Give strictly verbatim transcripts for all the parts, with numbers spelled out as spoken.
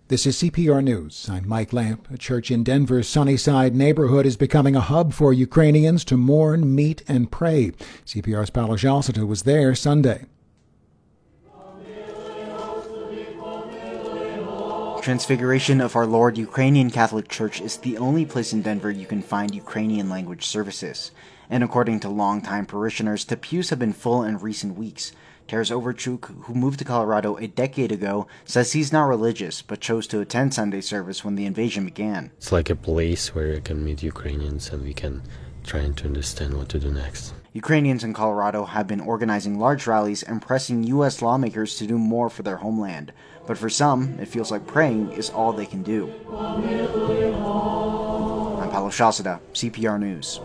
This is C P R News. I'm Mike Lamp. A church in Denver's Sunnyside neighborhood is becoming a hub for Ukrainians to mourn, meet, and pray. C P R's Paolo Jalseta was there Sunday. Transfiguration of Our Lord Ukrainian Catholic Church is the only place in Denver you can find Ukrainian language services. And according to longtime parishioners, the pews have been full in recent weeks. Taras Overchuk, who moved to Colorado a decade ago, says he's not religious, but chose to attend Sunday service when the invasion began. It's like a place where you can meet Ukrainians and we can try to understand what to do next. Ukrainians in Colorado have been organizing large rallies and pressing U S lawmakers to do more for their homeland. But for some, it feels like praying is all they can do. I'm Paolo Jalseta, C P R News.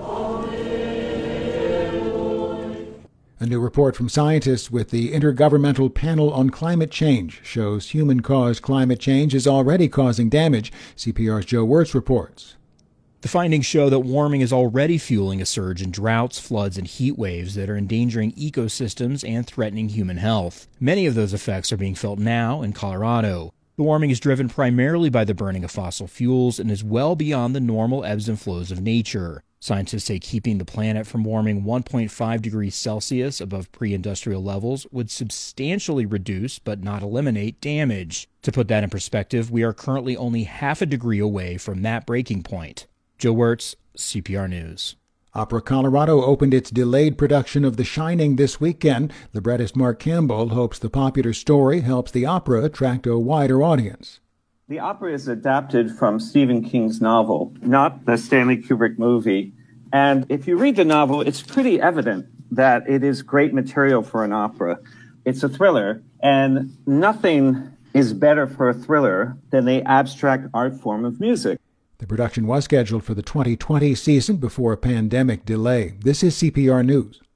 A new report from scientists with the Intergovernmental Panel on Climate Change shows human-caused climate change is already causing damage. C P R's Joe Wirtz reports. The findings show that warming is already fueling a surge in droughts, floods, and heat waves that are endangering ecosystems and threatening human health. Many of those effects are being felt now in Colorado. The warming is driven primarily by the burning of fossil fuels and is well beyond the normal ebbs and flows of nature. Scientists say keeping the planet from warming one point five degrees Celsius above pre-industrial levels would substantially reduce but not eliminate damage. To put that in perspective, we are currently only half a degree away from that breaking point. Joe Wirtz, C P R News. Opera Colorado opened its delayed production of The Shining this weekend. Librettist Mark Campbell hopes the popular story helps the opera attract a wider audience. The opera is adapted from Stephen King's novel, not the Stanley Kubrick movie. And if you read the novel, it's pretty evident that it is great material for an opera. It's a thriller, and nothing is better for a thriller than the abstract art form of music. The production was scheduled for the twenty twenty season before a pandemic delay. This is C P R News.